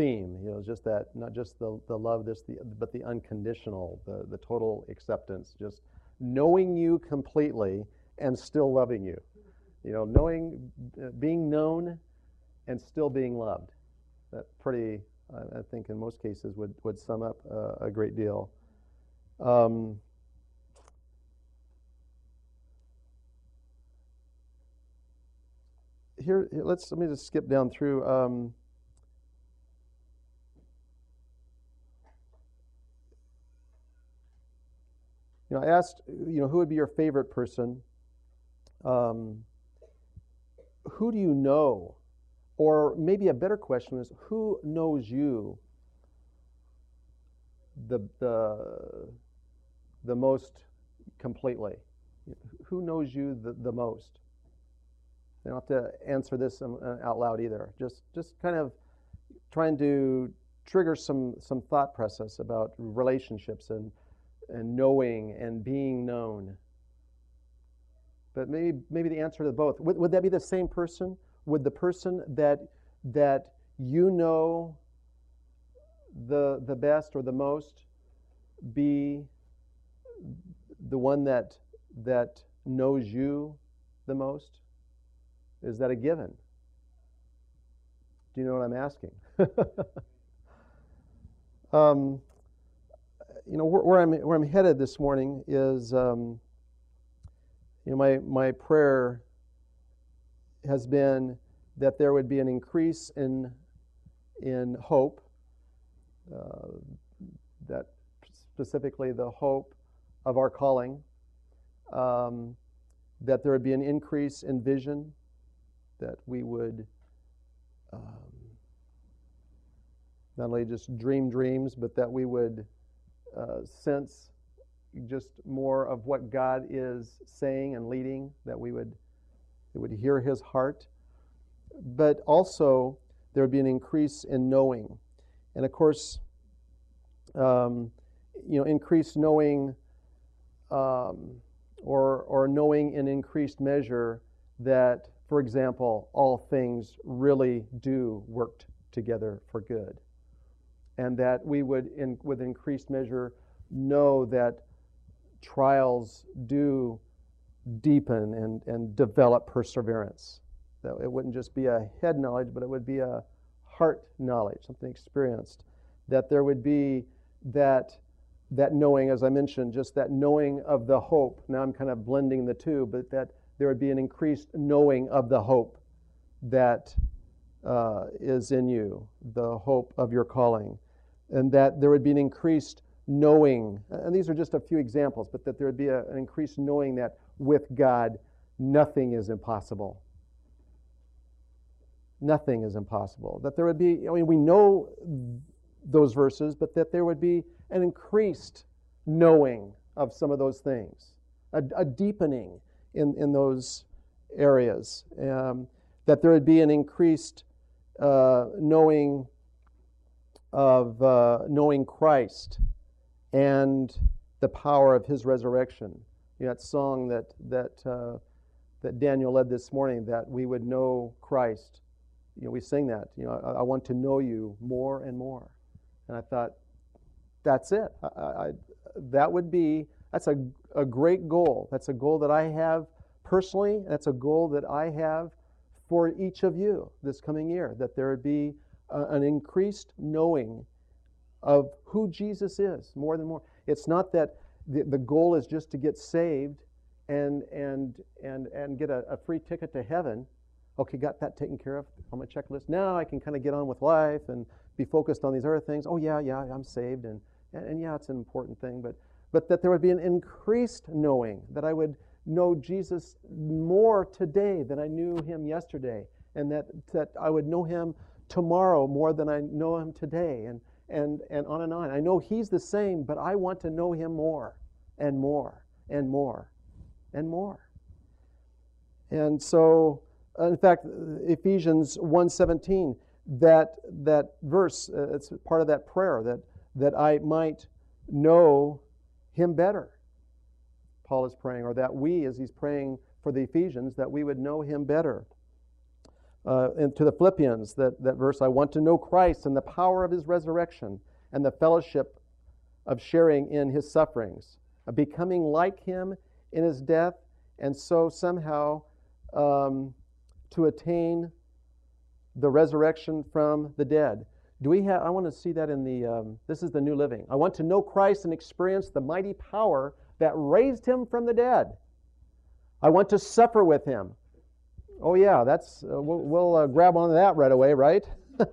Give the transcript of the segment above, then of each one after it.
theme, just that, not just the love, but the unconditional, the total acceptance, just knowing you completely and still loving you. Knowing, being known and still being loved. That pretty, I think in most cases would sum up a great deal. Let me just skip down through. I asked, who would be your favorite person? Who do you know? Or maybe a better question is, who knows you the most completely? Who knows you the most? You don't have to answer this out loud either. Just kind of trying to trigger some thought process about relationships and knowing and being known. But maybe the answer to both. Would that be the same person? Would the person that you know the best or the most be the one that knows you the most? Is that a given? Do you know what I'm asking? Where I'm headed this morning is, my prayer has been that there would be an increase in hope, that specifically the hope of our calling, that there would be an increase in vision, that we would not only just dream dreams, but that we would sense just more of what God is saying and leading, that we would hear His heart. But also there would be an increase in knowing. And of course, increased knowing or knowing in increased measure that, for example, all things really do work together for good. And that we would, with increased measure, know that trials do deepen and develop perseverance. That it wouldn't just be a head knowledge, but it would be a heart knowledge, something experienced. That there would be that knowing, as I mentioned, just that knowing of the hope. Now I'm kind of blending the two, but that there would be an increased knowing of the hope that is in you, the hope of your calling. And that there would be an increased knowing, and these are just a few examples, but that there would be an increased knowing that with God, nothing is impossible. Nothing is impossible. That there would be, we know those verses, but that there would be an increased knowing of some of those things, a deepening in those areas. That there would be an increased knowing of knowing Christ and the power of His resurrection. That song that Daniel led this morning, that we would know Christ. We sing that. I want to know you more and more. And I thought, that's it. That's a great goal. That's a goal that I have personally. That's a goal that I have for each of you this coming year, that there would be an increased knowing of who Jesus is more. It's not that the goal is just to get saved and get a free ticket to heaven. Okay, got that taken care of on my checklist. Now I can kind of get on with life and be focused on these other things. Oh yeah, I'm saved, and yeah, it's an important thing, but that there would be an increased knowing, that I would know Jesus more today than I knew Him yesterday, and that I would know Him tomorrow more than I know Him today, and on and on. I know He's the same, but I want to know Him more and more and more and more. And so, in fact, Ephesians 1:17, that verse, it's part of that prayer, that I might know Him better. Paul is praying, or that we, as he's praying for the Ephesians, that we would know Him better. and to the Philippians, that verse, I want to know Christ and the power of his resurrection and the fellowship of sharing in his sufferings, of becoming like him in his death, and so somehow to attain the resurrection from the dead. Do we have? I want to see that in the. This is the New Living. I want to know Christ and experience the mighty power that raised him from the dead. I want to suffer with him. Oh yeah, that's we'll grab onto that right away, right?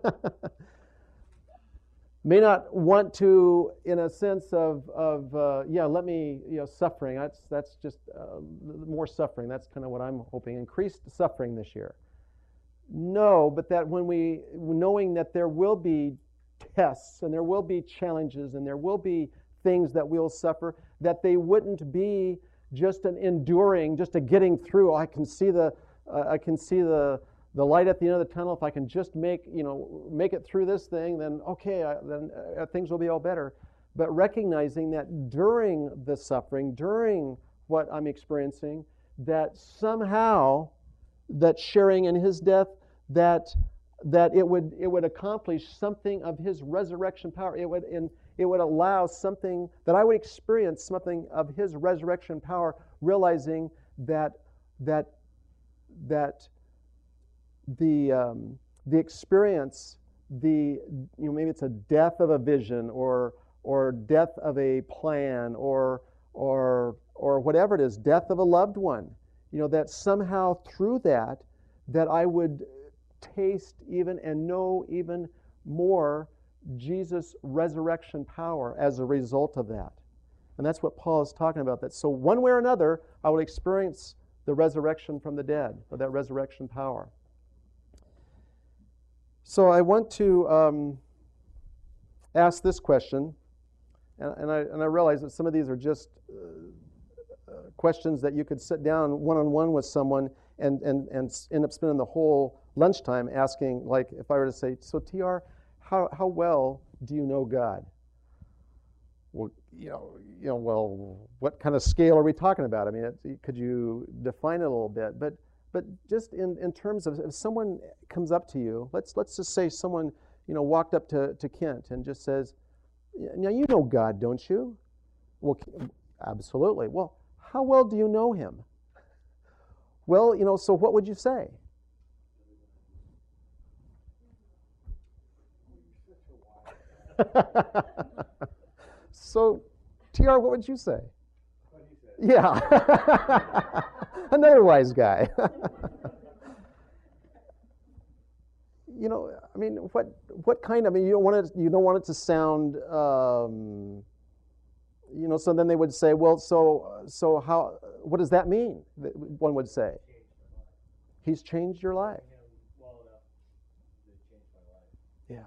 May not want to, in a sense of let me, suffering. That's just more suffering. That's kind of what I'm hoping. Increased suffering this year. No, but that knowing that there will be tests and there will be challenges and there will be things that we'll suffer, that they wouldn't be just an enduring, just a getting through. I can see the light at the end of the tunnel. If I can just make it through this thing, then okay, then things will be all better. But recognizing that during the suffering, during what I'm experiencing, that somehow that sharing in his death, that it would accomplish something of his resurrection power. It would allow something that I would experience something of his resurrection power, realizing that the experience, maybe it's a death of a vision or death of a plan or whatever it is, death of a loved one. That somehow through that I would taste even and know even more Jesus' resurrection power as a result of that. And that's what Paul is talking about. That so one way or another, I would experience the resurrection from the dead, or that resurrection power. So I want to ask this question, and I realize that some of these are just questions that you could sit down one-on-one with someone and end up spending the whole lunchtime asking, like if I were to say, so TR, how well do you know God? Well, well, what kind of scale are we talking about? I mean, could you define it a little bit? But just in terms of if someone comes up to you, let's just say someone walked up to Kent and just says, now you know God, don't you? Well, absolutely. Well, how well do you know him? Well, so what would you say? So, TR, what would you say? Yeah. Another wise guy. I mean, what kind of, you don't want it to sound, so then they would say, well, so how, what does that mean? One would say. He's changed your life. Yeah.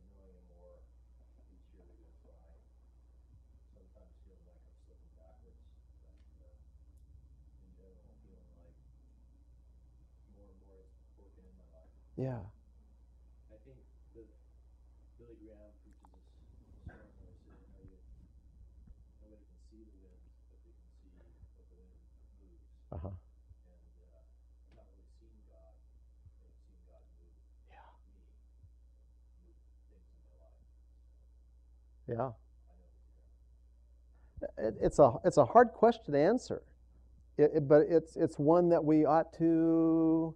Yeah. I think that Billy Graham preaches this sermon where he says, nobody can see the wind, but they can see what the wind moves. Uh-huh. And I've not really seen God, but I've seen God move me, move things in my life. Yeah. It's a hard question to answer, but it's one that we ought to.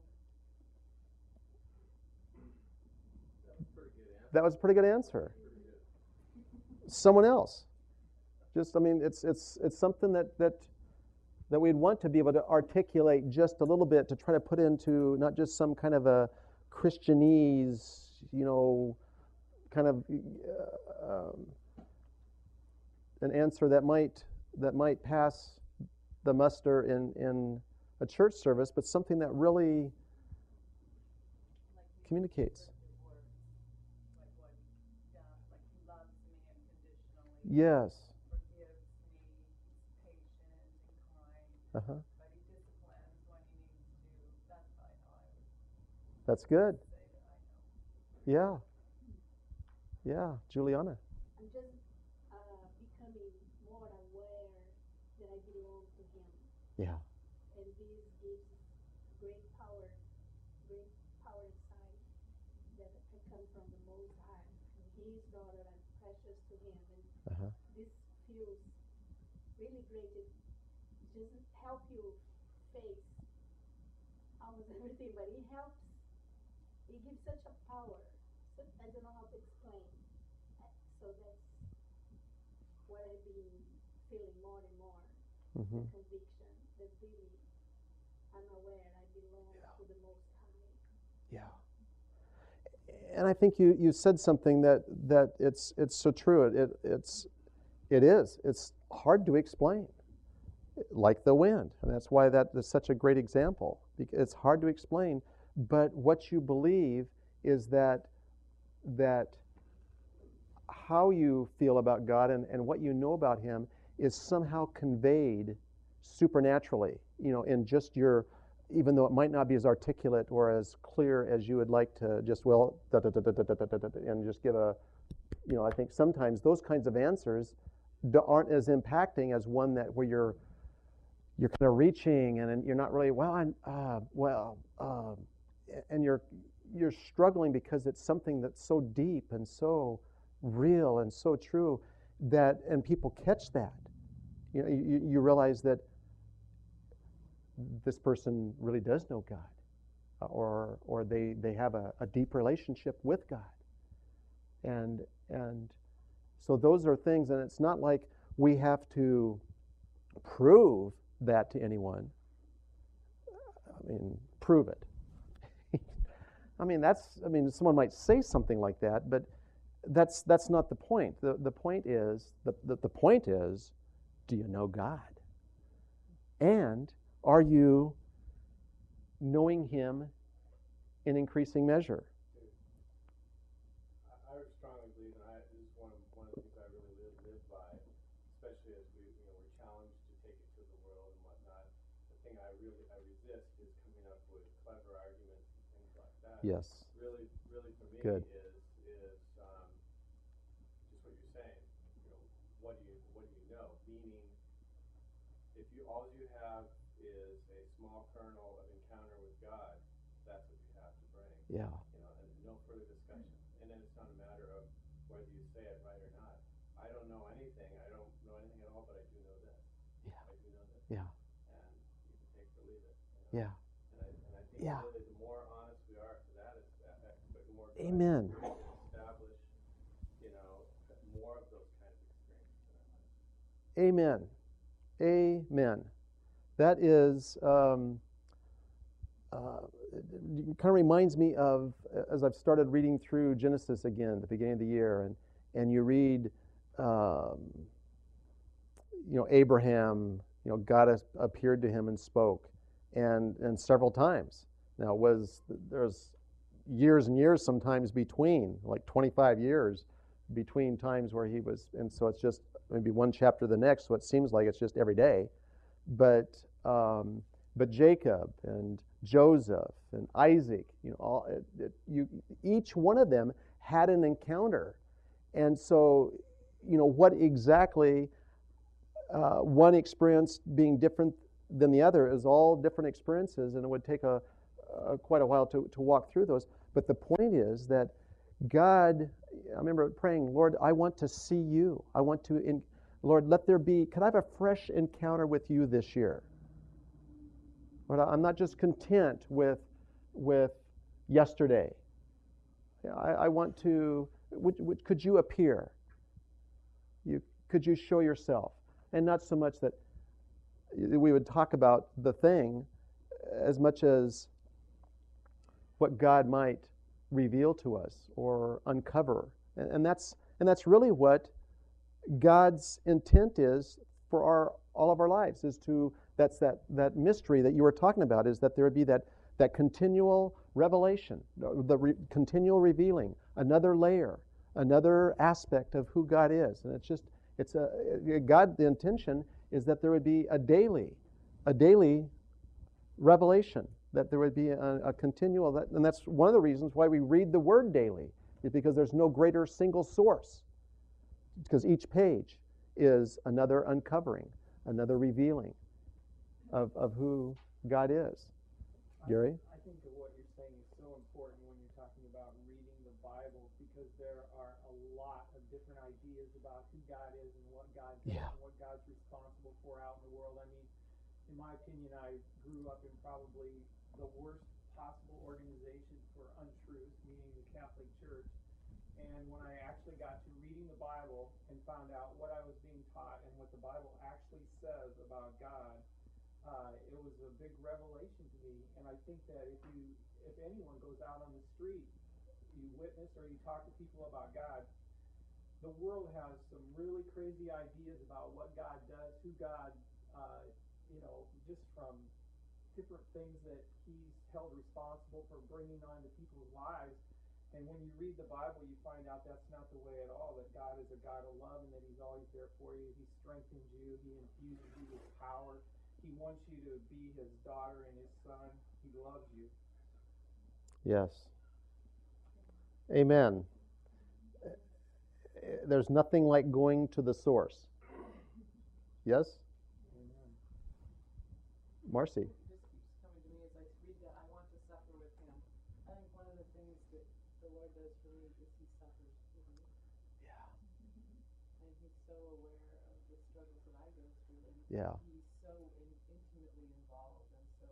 That was a pretty good answer. Someone else. Just, it's something that we'd want to be able to articulate just a little bit to try to put into not just some kind of a Christianese, kind of an answer that might pass the muster in a church service, but something that really communicates. Yes. Forgives me, he's patient and kind, Uh-huh. but he disciplines when he needs to. That's how I would That's good. say that I know. Yeah. Yeah. Juliana. I'm just becoming more aware that I belong to him. Yeah. And this gives great power from the Most High. And His daughter are precious to Him. And Uh-huh. this feels really great. It doesn't help you face almost everything, but it helps. It gives such a power. So I don't know how to explain. So that's what I've been feeling more and more. Mm-hmm. The conviction that really I'm aware I belong to the Most High. Yeah. And I think you said something that it's so true. It is. It's hard to explain, like the wind, and that's why that is such a great example. It's hard to explain, but what you believe is that how you feel about God and what you know about Him is somehow conveyed supernaturally. In just your, even though it might not be as articulate or as clear as you would like to, just and just give a, I think sometimes those kinds of answers aren't as impacting as one that where you're kind of reaching and you're not really and you're struggling because it's something that's so deep and so real and so true and people catch that. You realize that this person really does know God, or they have a deep relationship with God, and so those are things, and it's not like we have to prove that to anyone. I mean, prove it. Someone might say something like that, but that's not the point. The point is, the point is, do you know God? And are you knowing Him in increasing measure? I would strongly believe, and this is one of the things I really live by, especially as we're challenged to take it to the world and whatnot. The thing I resist is coming up with clever arguments and things like that. Yes. Really for me Good. is just what you're saying. What do you know? Meaning, if all you have is a small kernel of encounter with God, that's what you have to bring. Yeah. And no further discussion. And then it's not a matter of whether you say it right or not. I don't know anything. I don't know anything at all, but I do know this. Yeah. I do know this. Yeah. And you can take it or leave it. Yeah. And I think Yeah. really the more honest we are to that, it's the more Amen. we can establish, more of those kinds of experiences in our lives. Amen. Amen. That is, it kind of reminds me of, as I've started reading through Genesis again, the beginning of the year, and you read, Abraham, God appeared to him and spoke, and several times. Now, there's years and years sometimes between, like 25 years between times where he was, and so it's just maybe one chapter to the next, so it seems like it's just every day. But Jacob and Joseph and Isaac, each one of them had an encounter. And so, what exactly one experience being different than the other is all different experiences, and it would take quite a while to walk through those. But the point is that God, I remember praying, Lord, I want to see you. I want to, Lord, could I have a fresh encounter with you this year? Lord, I'm not just content with yesterday. I want to, could you appear? Could you show yourself? And not so much that we would talk about the thing as much as what God might reveal to us or uncover. And that's really what God's intent is for all of our lives, that's that mystery that you were talking about, is that there would be that continual revelation, continual revealing, another layer, another aspect of who God is. And the intention is that there would be a daily revelation, that there would be a continual, and that's one of the reasons why we read the Word daily, is because there's no greater single source, because each page is another uncovering, another revealing of who God is. Gary? I think that what you're saying is so important when you're talking about reading the Bible, because there are a lot of different ideas about who God is and what God does Yeah. and what God's responsible for out in the world. I mean, in my opinion, I grew up in probably the worst possible organization for untruth, meaning the Catholic Church. And when I actually got to reading the Bible and found out what I was being taught and what the Bible actually says about God, it was a big revelation to me. And I think that if anyone goes out on the street, you witness or you talk to people about God, the world has some really crazy ideas about what God does, who God, just from different things that He's held responsible for bringing onto people's lives. And when you read the Bible, you find out that's not the way at all, that God is a God of love and that He's always there for you. He strengthens you. He infuses you with power. He wants you to be His daughter and His son. He loves you. Yes. Amen. There's nothing like going to the source. Yes? Amen. Marcy. It just keeps coming to me as I read that I want to suffer with him. I think one of the things that the Lord does for me is he suffers with me. Yeah. And he's so aware of the struggles that I go through, and Yeah. he's so intimately involved and so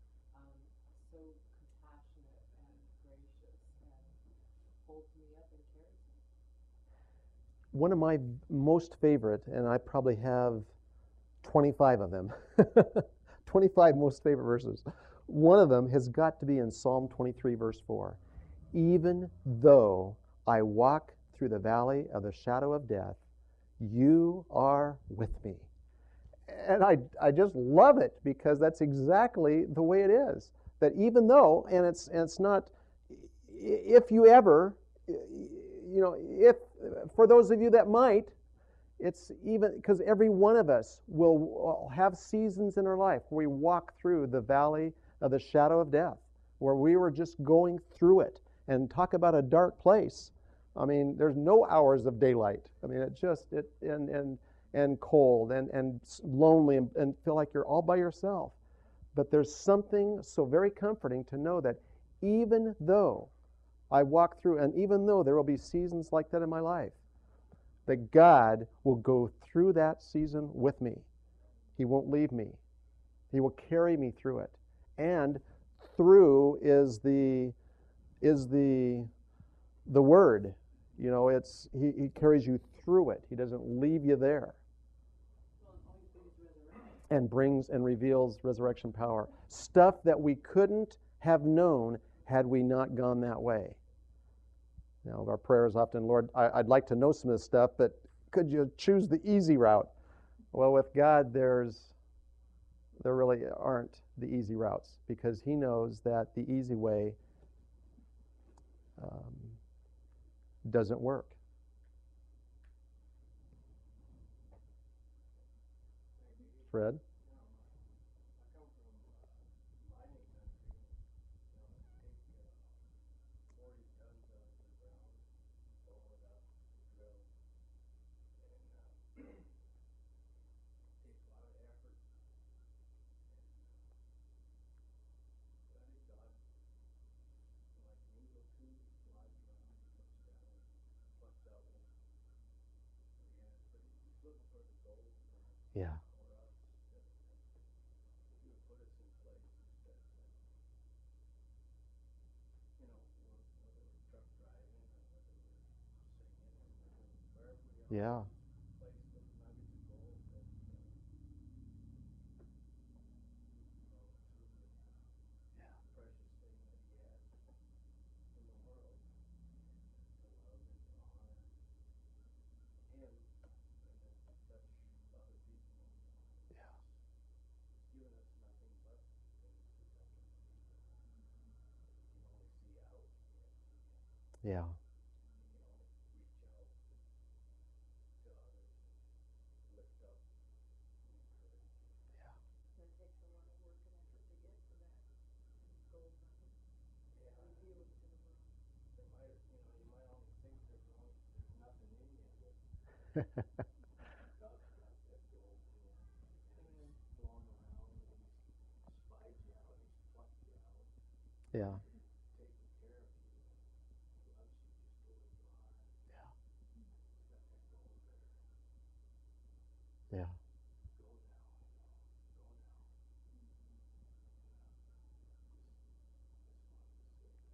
compassionate and gracious and holds me up and carries me. One of my most favorite, and I probably have 25 of them, 25 most favorite verses. One of them has got to be in Psalm 23, verse 4. Even though I walk through the valley of the shadow of death, you are with me. And I just love it, because that's exactly the way it is. That even though, and it's not, if you ever, if for those of you that might, it's even because every one of us will have seasons in our life where we walk through the valley of the shadow of death, where we were just going through it. And talk about a dark place. I mean, there's no hours of daylight. I mean, and cold and lonely and feel like you're all by yourself. But there's something so very comforting to know that even though I walk through, and even though there will be seasons like that in my life, that God will go through that season with me. He won't leave me. He will carry me through it. And through is the word. It's he carries you through it. He doesn't leave you there. And brings and reveals resurrection power. Stuff that we couldn't have known had we not gone that way. Now, our prayer is often, Lord, I'd like to know some of this stuff, but could you choose the easy route? Well, with God, there really aren't the easy routes, because He knows that the easy way doesn't work. Fred? Yeah. Yeah. Yeah. It takes a lot of work and effort to get to that goal line. Reveal it to the world. You might only think there's nothing in you, but God got that gold in you. And He's blowing around, and He's spied you out, He's plucked you out, Yeah. taking care of you, He loves you just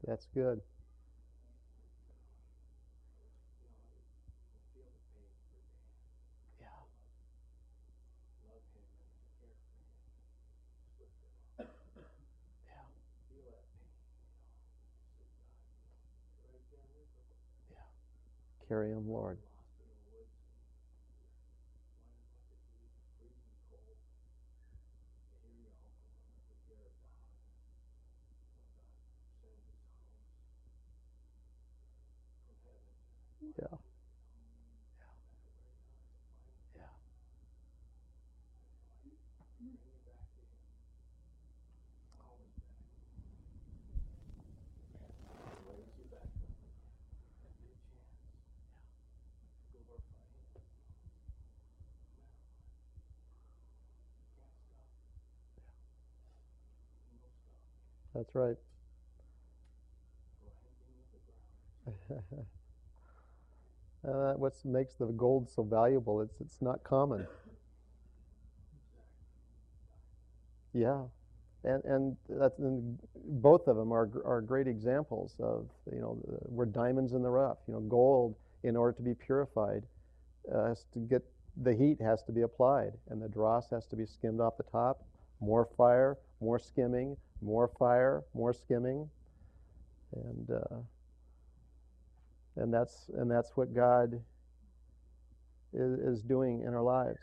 That's good. Yeah. Carry him, Lord. Yeah. Yeah. That's right. What makes the gold so valuable? It's not common. Yeah, and both of them are great examples of we're diamonds in the rough. Gold, in order to be purified, has to get the heat has to be applied, and the dross has to be skimmed off the top. More fire, more skimming, more fire, more skimming, and that's what God is doing in our lives.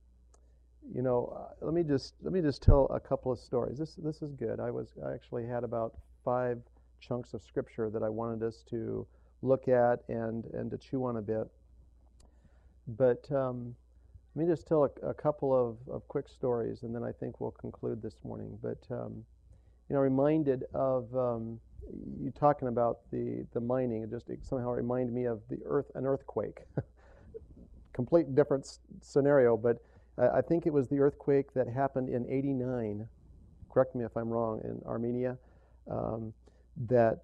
Let me just tell a couple of stories. This is good. I actually had about 5 chunks of scripture that I wanted us to look at and to chew on a bit. But let me just tell a couple of quick stories, and then I think we'll conclude this morning. But reminded of you talking about the mining. It somehow reminded me of an earthquake. Complete different scenario, but I think it was the earthquake that happened in '89. Correct me if I'm wrong. In Armenia, that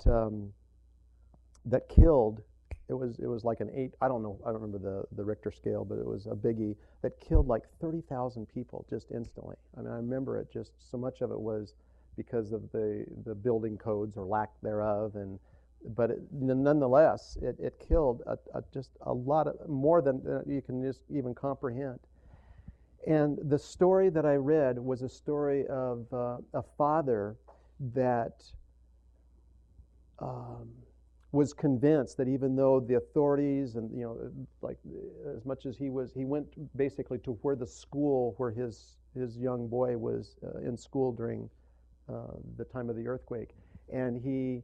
killed. It was like an 8. I don't know. I don't remember the Richter scale, but it was a biggie that killed like 30,000 people just instantly. I mean, I remember it. Just so much of it was because of the building codes or lack thereof, but nonetheless, it killed just a lot of more than you can just even comprehend. And the story that I read was a story of a father that was convinced that even though the authorities and like as much as he went basically to where the school where his young boy was in school during the time of the earthquake, and he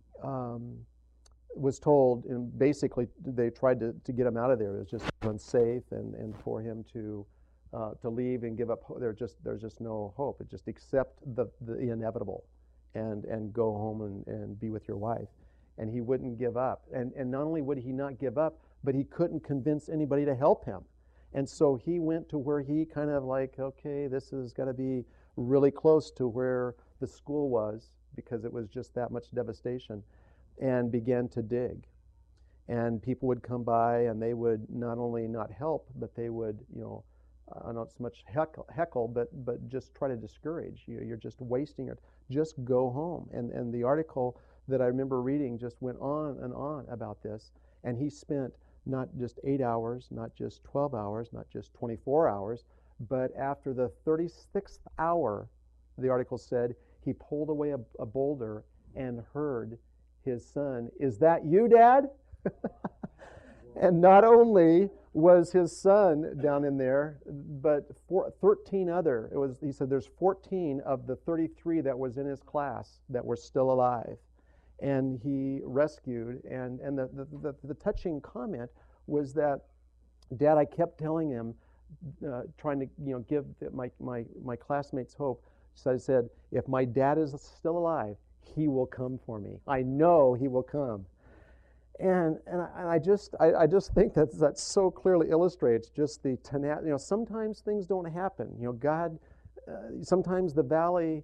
was told, and basically they tried to get him out of there. It was just unsafe, and for him to leave and give up. There's just no hope. It just accept the inevitable, and go home and be with your wife. And he wouldn't give up. And not only would he not give up, but he couldn't convince anybody to help him. And so he went to where he kind of like, okay, this has got to be really close to where the school was, because it was just that much devastation, and began to dig. And people would come by, and they would not only not help, but they would, not so much heckle, but just try to discourage you. You're just wasting it. Just go home. And the article that I remember reading just went on and on about this. And he spent not just 8 hours, not just 12 hours, not just 24 hours, but after the 36th hour, the article said, he pulled away a boulder and heard his son, "Is that you, Dad?" And not only was his son down in there, but 13 other. He said there's 14 of the 33 that was in his class that were still alive. And he rescued, and the touching comment was that, Dad, I kept telling him, trying to give my classmates hope. So I said, if my dad is still alive, he will come for me. I know he will come. And I just think that so clearly illustrates just the tenacity. Sometimes things don't happen. God, sometimes the valley,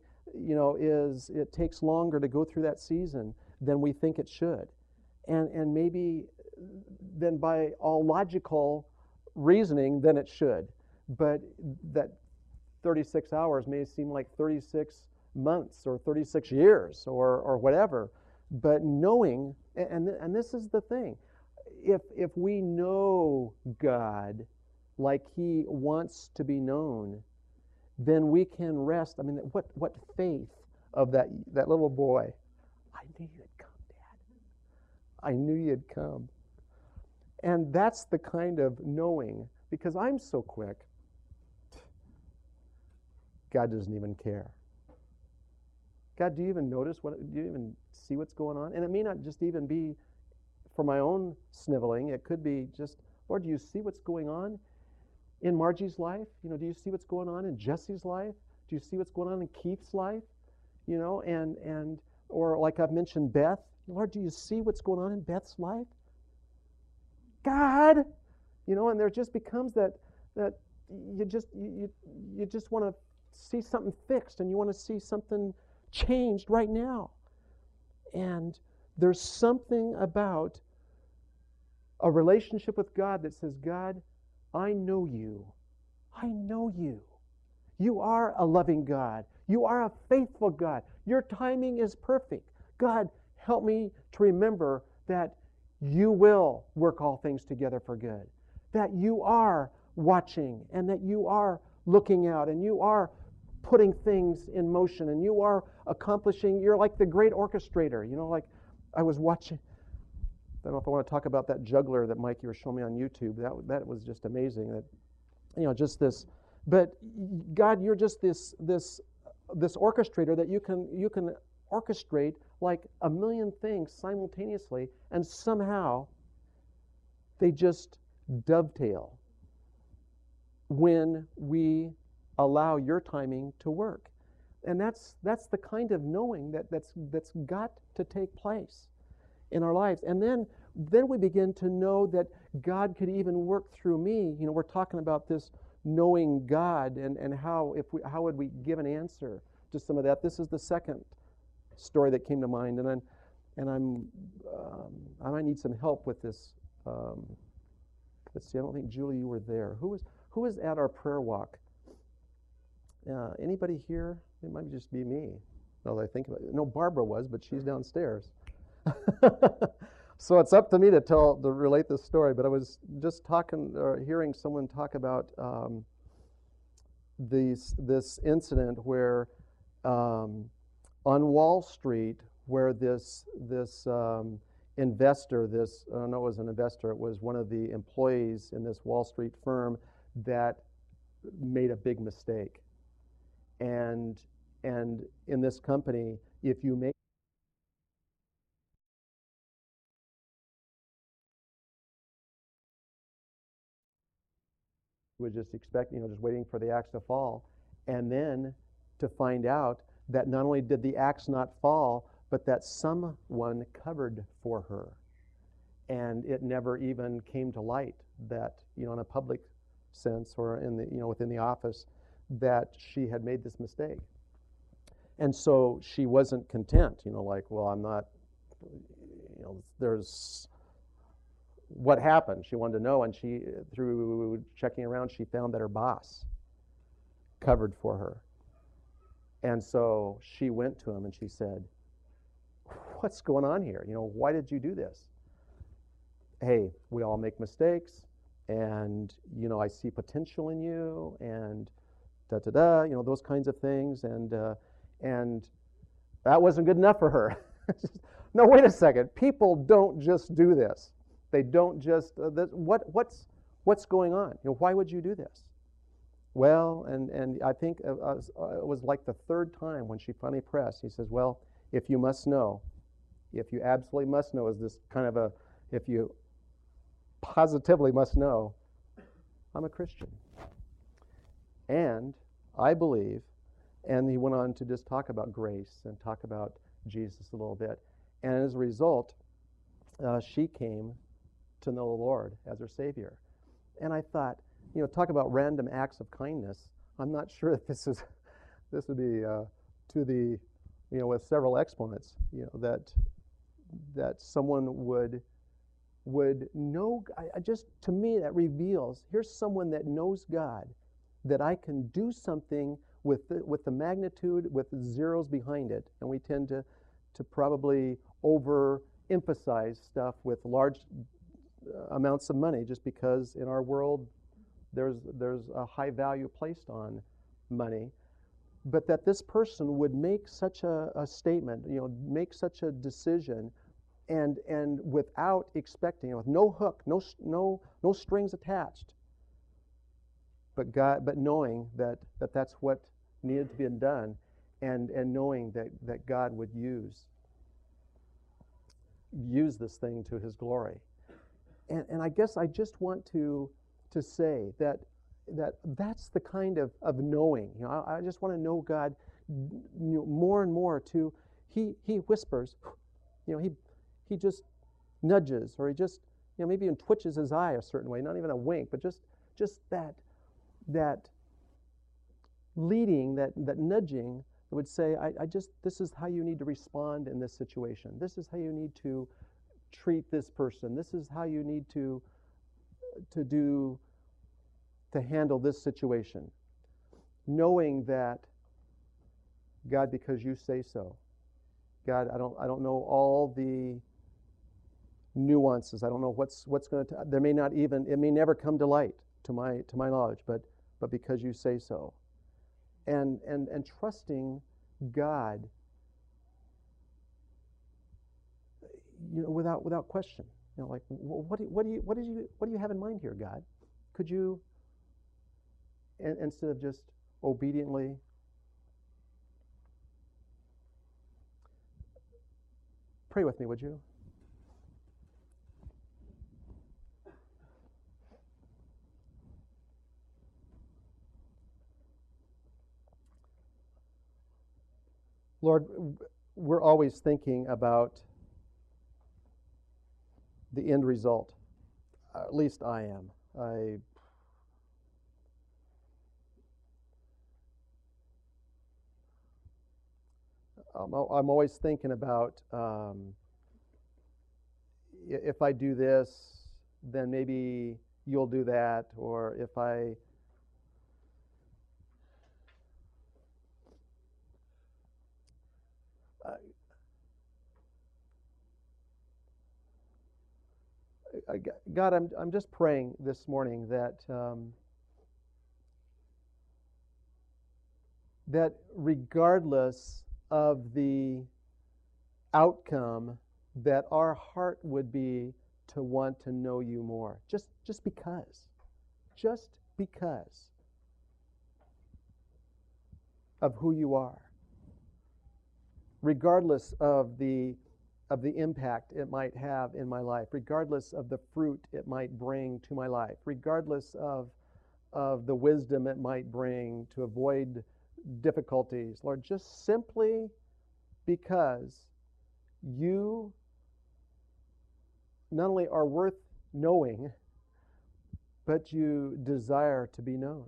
it takes longer to go through that season than we think it should, and maybe then by all logical reasoning than it should. But that 36 hours may seem like 36 months or 36 years or whatever. But knowing, and this is the thing, if we know God like He wants to be known, then we can rest. I mean, what faith of that little boy. I knew you'd come, Dad. I knew you'd come. And that's the kind of knowing, because I'm so quick. God doesn't even care. God, do you even notice do you even see what's going on? And it may not just even be for my own sniveling. It could be just, Lord, do you see what's going on in Margie's life? Do you see what's going on in Jesse's life? Do you see what's going on in Keith's life? Or like I've mentioned, Beth. Lord, do you see what's going on in Beth's life? God, and there just becomes that you just want to see something fixed, and you want to see something changed right now. And there's something about a relationship with God that says, God, I know you. I know you. You are a loving God. You are a faithful God. Your timing is perfect. God, help me to remember that you will work all things together for good, that you are watching, and that you are looking out, and you are putting things in motion, and you are accomplishing. You're like the great orchestrator. Like I was watching, I don't know if I want to talk about that juggler that Mike, you were showing me on YouTube. That was just amazing. That just this. But God, you're just this orchestrator that you can orchestrate like a million things simultaneously, and somehow they just dovetail when we allow your timing to work. And that's the kind of knowing that's got to take place in our lives. And then we begin to know that God could even work through me. We're talking about this knowing God and how would we give an answer to some of that. This is the second story that came to mind, and I might need some help with this. Let's see. I don't think Julie, you were there. Who was at our prayer walk? Anybody here? It might just be me. Now that I think about it. No, Barbara was, but she's downstairs. So it's up to me to relate this story. But I was just hearing someone talk about this incident where on Wall Street, where this investor, I don't know, it was an investor. It was one of the employees in this Wall Street firm that made a big mistake. And in this company, if you make would just expect, just waiting for the axe to fall, and then to find out that not only did the axe not fall, but that someone covered for her, and it never even came to light that, in a public sense or in the, within the office, that she had made this mistake. And so she wasn't content, like, well, I'm not, there's what happened. She wanted to know, and she, through checking around, she found that her boss covered for her. And so she went to him and she said, what's going on here? Why did you do this? Hey, we all make mistakes, and, I see potential in you, and those kinds of things, and that wasn't good enough for her. No, wait a second. People don't just do this. They don't just, what's going on? Why would you do this? Well, and I think it was like the third time when she finally pressed. He says, well, if you absolutely must know, is this kind of if you positively must know, I'm a Christian. And I believe, and he went on to just talk about grace and talk about Jesus a little bit. And as a result, she came to know the Lord as her Savior. And I thought, talk about random acts of kindness. I'm not sure if this would be to the, with several exponents, that someone would know. Just to me, that reveals, here's someone that knows God, that I can do something with the magnitude, with zeros behind it, and we tend to probably overemphasize stuff with large amounts of money just because in our world there's a high value placed on money. But that this person would make such a statement, make such a decision, and without expecting, with no hook, no strings attached, but knowing that that's what needed to be done, and knowing that God would use this thing to His glory. And I guess I just want to say that's the kind of knowing. I just want to know God more and more. He whispers, he just nudges, or he just maybe even twitches his eye a certain way, not even a wink, but just that leading, that nudging that would say, this is how you need to respond in this situation. This is how you need to treat this person. This is how you need to handle this situation. Knowing that, God, because you say so. God, I don't know all the nuances. I don't know what's going to. There may not even. It may never come to light to my knowledge. But because you say so, and trusting God, without question. Like, what do you have in mind here, God? Could you, instead of just obediently, pray with me, would you? Lord, we're always thinking about the end result. At least I am. I'm always thinking about if I do this, then maybe you'll do that, or if I God, I'm just praying this morning that that regardless of the outcome, that our heart would be to want to know you more, just because of who you are, regardless of the impact it might have in my life, regardless of the fruit it might bring to my life, regardless of the wisdom it might bring to avoid difficulties. Lord, just simply because you not only are worth knowing, but you desire to be known.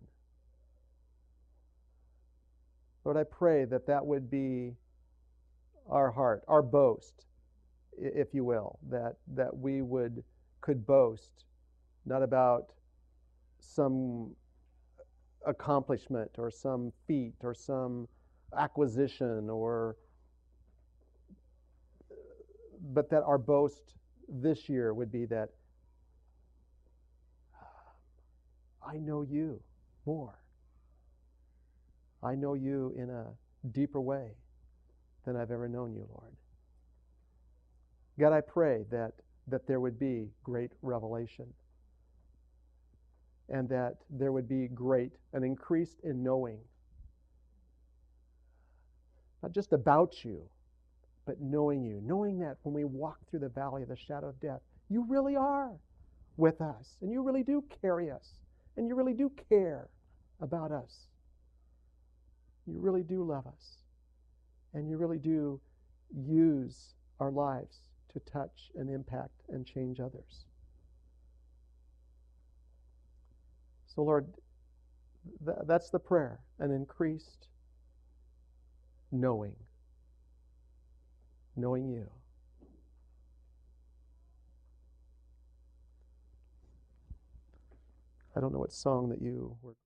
Lord, I pray that would be our heart, our boast, if you will, that we could boast not about some accomplishment or some feat or some acquisition, but that our boast this year would be that I know you more. I know you in a deeper way than I've ever known you, Lord. God, I pray that there would be great revelation, and that there would be an increase in knowing, not just about you, but knowing you, knowing that when we walk through the valley of the shadow of death, you really are with us, and you really do carry us, and you really do care about us. You really do love us, and you really do use our lives to touch and impact and change others. So, Lord, that's the prayer, an increased knowing you. I don't know what song that you were